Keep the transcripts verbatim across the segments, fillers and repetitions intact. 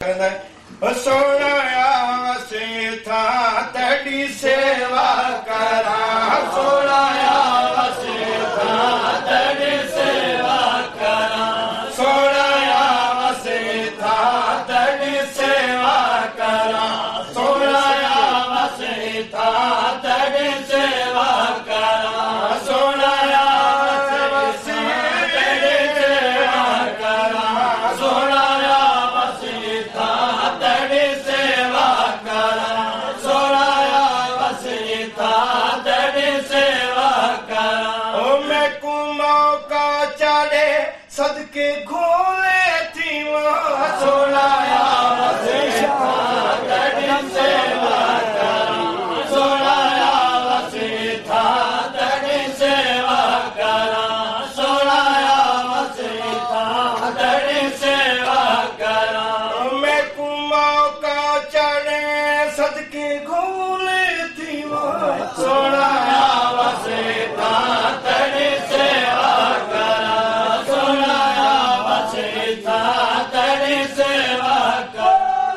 सोना वसे था तेरी सेवा करा सोना वसे था तेरी सेवा करा सोना वसे था तेरी सेवा करा सोना वसे था तेरी सेवा करा सोना वसे तेरी सेवा करा सोना वसे था तेरी सेवा करा सोना वसे था तेरी सेवा करा ओ मैं को मौका चढ़े सदके घोले थी सोना वसे था तेरी सेवा करा सोना वसे था तेरी सेवा करा सोना वसे था तेरी सेवा करा मैं को मौका चढ़े सदके घोले थी सोना वसे था तेरी सेवा करा सोना वसे था तेरी सेवा करा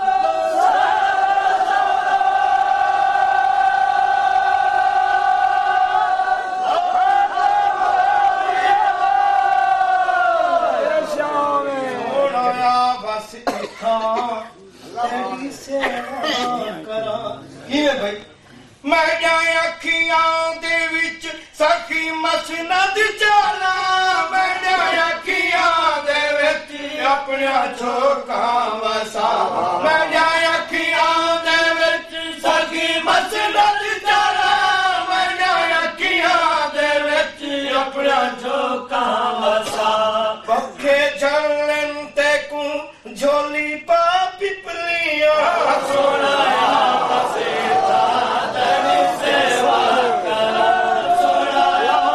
तेरी सेवा करा ये भाई मैं जाए अखियां दे विच सखी मसनद चला मैं जाए अखियां दे विच अपना झोंका वसा मैं जाए अखियां दे विच सखी मसनद चला मैं जाए अखियां दे विच अपना झोंका वसा पखे झलन ते को झोली पा पिपलिया सोना वसे था तेरी सेवा करा सोना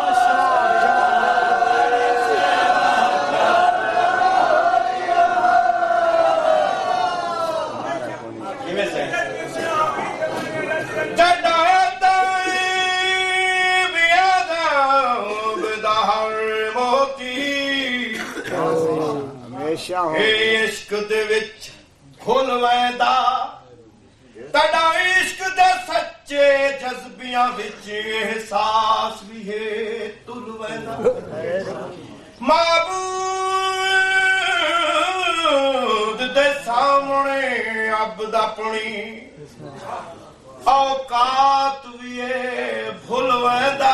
तेरी सेवा करा किਵੇਂ से जड़ा ताई बियादा बदहर मोती हमेशा हो इश्क दे विच खुल वैंदा तड़ा इश्क दे सच्चे जज्बियां विच एहसास भी है तुल वैंदा माबूद दे सामने अब्द अपनी औकात भी है भुल वैंदा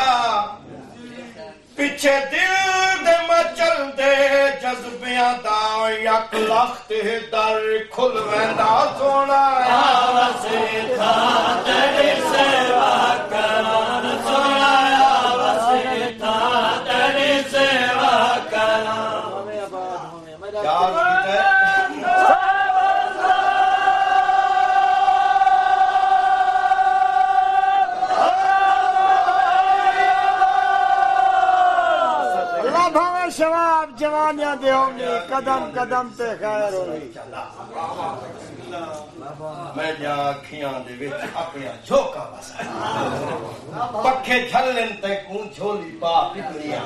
पिछे दिल दे मचल दे जज्बियां दा यक लख्त दर खुल वैंदा सोना वसे था तेरी सेवा करा सोना वसे था तेरी सेवा करा शबाब जवानियां दे होंगे कदम कदम ते खैर होगी मैं जा अखियां दे विच अपना झोंका वसा पखे झलन ते को झोली पा पिपलिया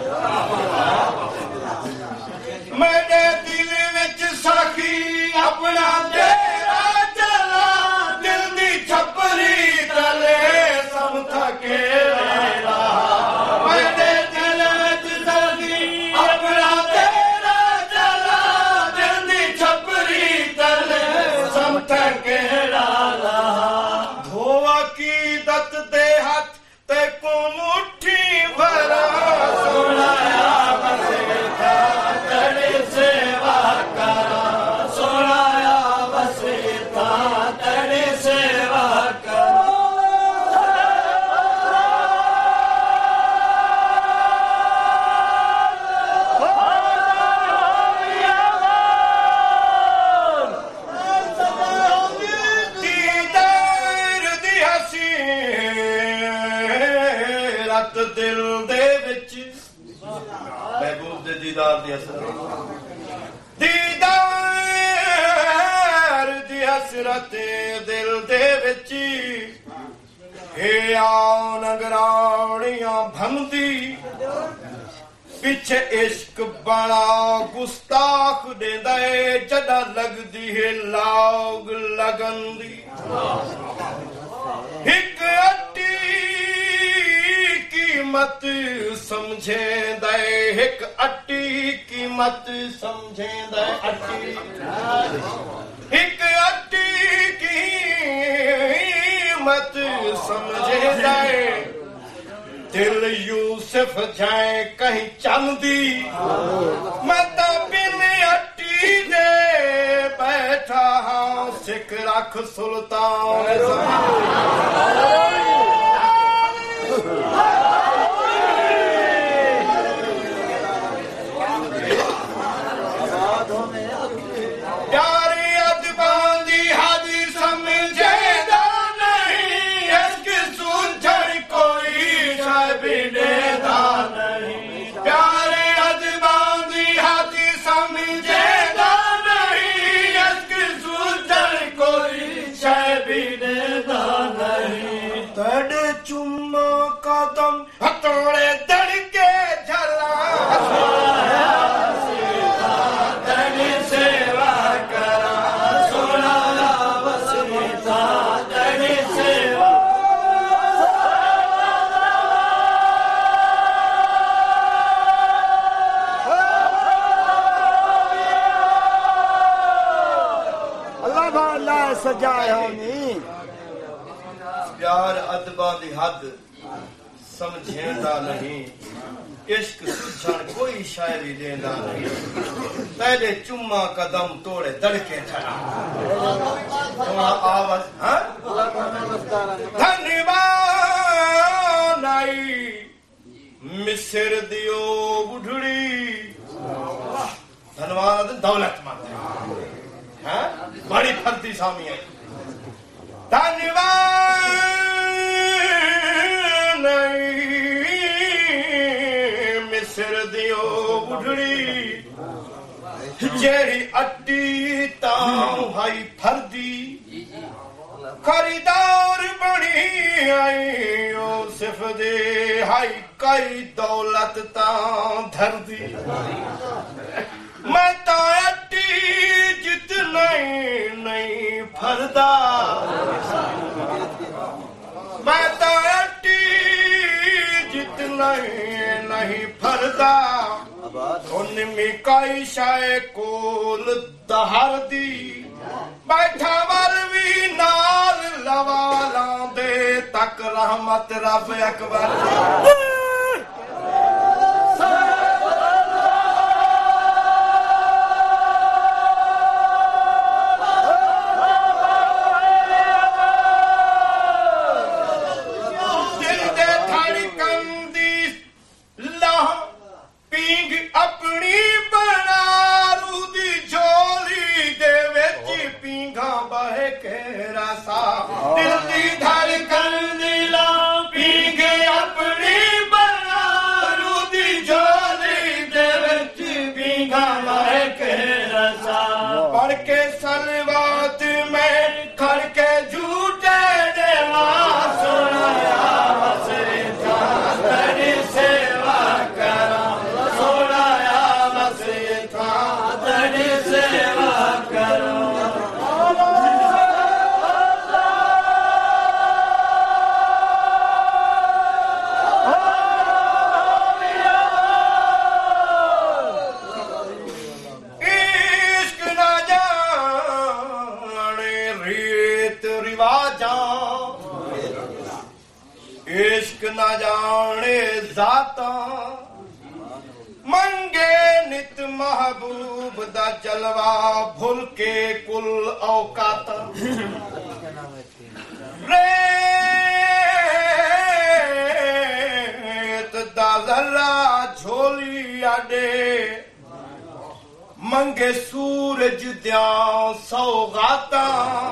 मेरे दिल विच सखी अपना तेरा चला दिल दी छपरी तले सब थके रहा मेरे दिल विच सखी अपना तेरा चला दिल दी छपरी तले सब थके रहा धोआ की दत दे हाथ ते को मुट्ठी भरा सोना वसे था तेरी सेवा करा सोना वसे था तेरी सेवा करा दिल दे विच महबूब दे दीदार दी हसरत दीदार दी हसरत दिल दे विच हे आओ नगराणियां भमदी पिछे इश्क बड़ा गुस्ताख देंदा है जदा लगदी है लाग लगंदी एक अट्टी कीमत समझेंदा है एक अट्टी कीमत समझेंदा है अट्टी एक अट्टी कीमत समझेंदा है दिल यूसुफ जाए कहीं चलदी मैं तो बिन अट्टी दे बैठा हाँ सिख रख सुल्तान प्यारे अदबां दी हद समझेदा नहीं इसकी सुझड़ कोई बिनेदा नहीं प्यारे अदबां दी हद समझेदा नहीं इसकी सुझड़ कोई शय बिनेदा नहीं तेरे चुम्मा कदम हथौड़े दड़के झला तेरी सेवा करा सोना वसीता तेरी सेवा सजाया नहीं प्यार अदबा दी हद समझेंदा नहीं इश्क सुझण कोई शायरी देंदा नहीं तेरे चुम्मा कदम तोड़े दड़के छड़ा आवाज हाँ धन्यवाद नाई मिस्र दियो बुढ़ड़ी धन्यवाद दौलत मंद हाँ बड़ी फर्दी सामी आई धन्यवाद मिस्र दियो बुढ़ड़ी जेरी अड्डी ताऊ हाई फर्दी खरीदार बनी आई ओ सिर्फ दे हाई कई दौलत ताऊ धरदी मैं तो अड्डी जित नहीं नहीं फरदा मैं तो अड्डी जित नहीं नहीं फरदा उनमें कई शाय कोल दहर दी बैठा वर भी नाल लवाला दे तक रहमत रब अकबर अपनी बना रूदी झोली दे विच पींघा बह के रसा दिल दी धड़कन दिला पींघे अपनी बना रूदी झोली दे विच पींघा बह के रसा पढ़ के सलवात में खड़ के झूठे देवा सुनाया बसरे था तेरी सेवा करा इश्क न जाने जाता मंगे नित महबूब दा जलवा भूल के कुल औकात रेत दा जरा झोली आडे मंगे सूरज दिया सौगाता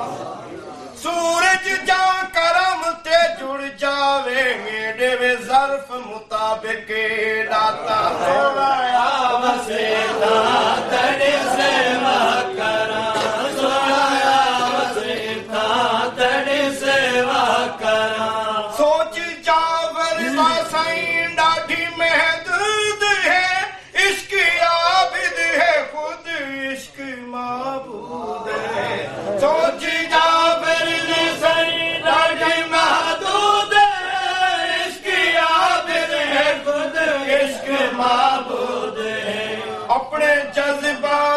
सूरज जा करम ते जुड़ जावे देवे ज़र्फ मुताबिक दाता सोनाया वसीता तेरी सेवा करा सोनाया वसीता तेरी सेवा करा सोच जावर साईं डाढी महदूद है इश्क माबूद है अपने जज्बात